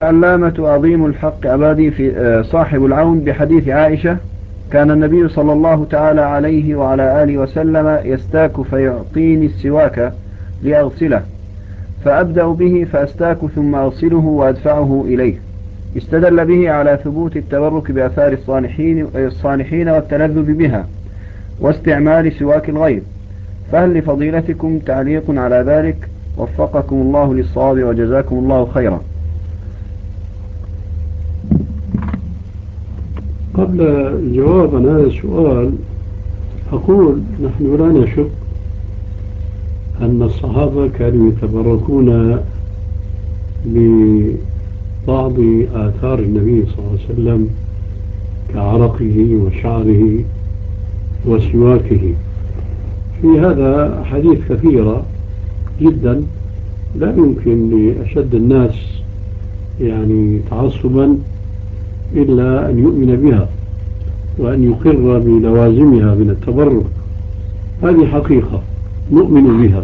علامة عظيم الحق عبادي في صاحب العون بحديث عائشة: كان النبي صلى الله تعالى عليه وعلى آله وسلم يستاك فيعطيني السواك لأغسله، فأبدأ به فأستاك ثم أغسله وأدفعه إليه. استدل به على ثبوت التبرك بآثار الصالحين والتلذذ بها واستعمال سواك الغير. فهل لفضيلتكم تعليق على ذلك؟ وفقكم الله للصواب وجزاكم الله خيرا. قبل الجواب عن هذا السؤال أقول نحن لا نشك أن الصحابة كانوا يتبركون ببعض آثار النبي صلى الله عليه وسلم كعرقه وشعره وسواكه. في هذا حديث كثيرة جدا، لا يمكن لأشد الناس يعني تعصبا إلا أن يؤمن بها وأن يقر بلوازمها من التبرك. هذه حقيقة نؤمن بها،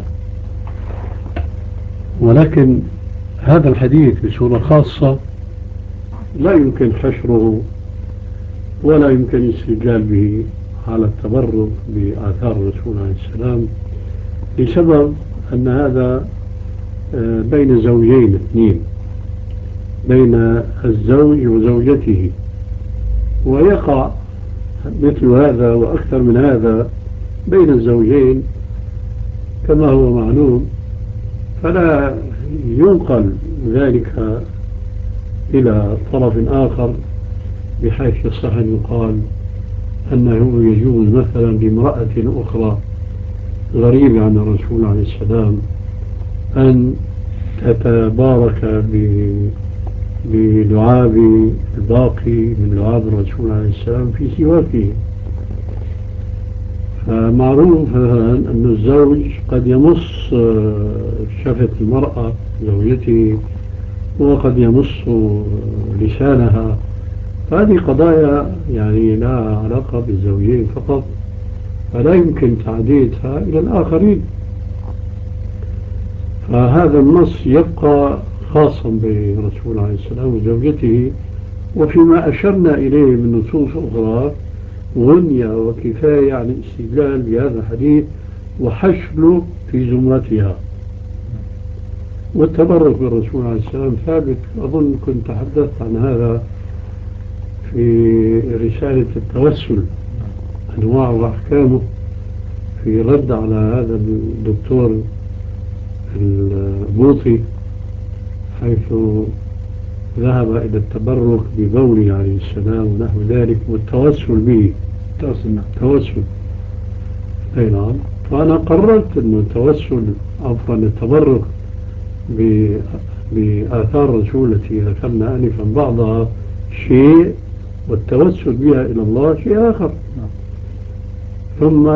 ولكن هذا الحديث بصورة خاصة لا يمكن حشره ولا يمكن الاستدلال به على التبرك بآثار الرسول عليه السلام، لسبب أن هذا بين زوجين اثنين، بين الزوج وزوجته، ويقع مثل هذا وأكثر من هذا بين الزوجين كما هو معلوم، فلا ينقل ذلك إلى طرف آخر بحيث يصح أن يقال أنه يجوز مثلا لامرأة أخرى غريبة عن الرسول عليه السلام أن تتبارك بلعاب الباقي من لعاب الرسول عليه السلام في سواكه. فمعروف أن الزوج قد يمص شفة المرأة زوجته وقد يمص لسانها، هذه قضايا يعني لا علاقة بالزوجين فقط، فلا يمكن تعديدها إلى الآخرين. فهذا النص يبقى خاصا بالرسول عليه السلام وزوجته، وفيما أشرنا إليه من نصوص أخرى غنية وكفاية عن الاستدلال بهذا الحديث وحشره في زمرتها. والتبرك بالرسول عليه السلام ثابت، أظن كنت تحدثت عن هذا في رسالة التوسل أنواع وأحكامه، في رد على هذا الدكتور البوطي حيث ذهب إلى التبرك ببوله عليه السلام ونحو ذلك والتوسل به. توسل أي نعم. فأنا قررت أن التوسل عفوا التبرك بآثار الرسول التي ذكرنا آنفا بعضها شيء، والتوسل بها إلى الله شيء آخر. ثم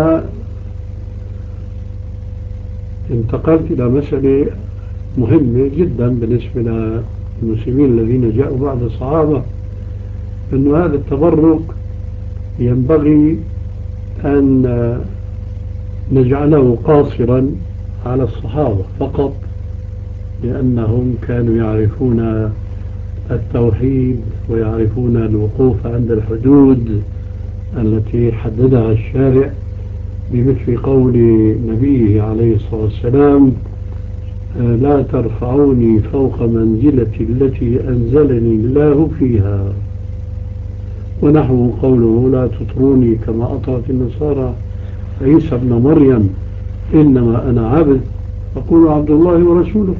انتقلت إلى مسألة مهمة جدا بالنسبة للمسلمين الذين جاءوا بعد الصحابة، أن هذا التبرك ينبغي أن نجعله قاصرا على الصحابة فقط، لأنهم كانوا يعرفون التوحيد ويعرفون الوقوف عند الحدود التي حددها الشارع بمثل قول نبيه عليه الصلاة والسلام: لا ترفعوني فوق منزلتي التي أنزلني الله فيها، ونحو قوله: لا تطروني كما أطرت النصارى عيسى ابن مريم، إنما أنا عبد فقولوا عبد الله ورسوله.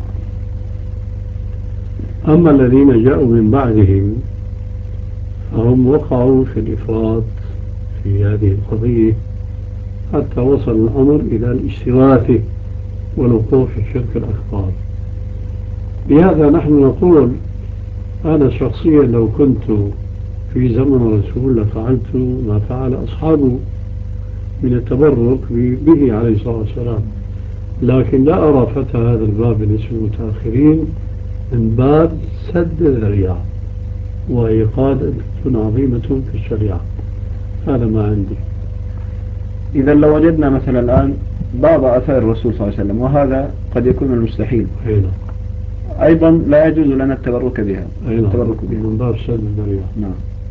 أما الذين جاءوا من بعدهم فهم وقعوا في الإفراط في هذه القضية حتى وصل الأمر إلى الاستغاثة والوقوع في الشرك الأكبر. لهذا نحن نقول أنا شخصيا لو كنت في زمن الرسول لفعلت ما فعل أصحابه من التبرك به عليه الصلاة والسلام، لكن لا أرى فتح هذا الباب بالنسبة للمتأخرين من باب سد الذريعة وإيقاد عظيمة في الشريعة. هذا ما عندي. إذا لو وجدنا مثلا الآن بعض آثار الرسول صلى الله عليه وسلم، وهذا قد يكون المستحيل، أيضا لا يجوز لنا التبرك بها. أيضا من باب سد الذريعة. نعم.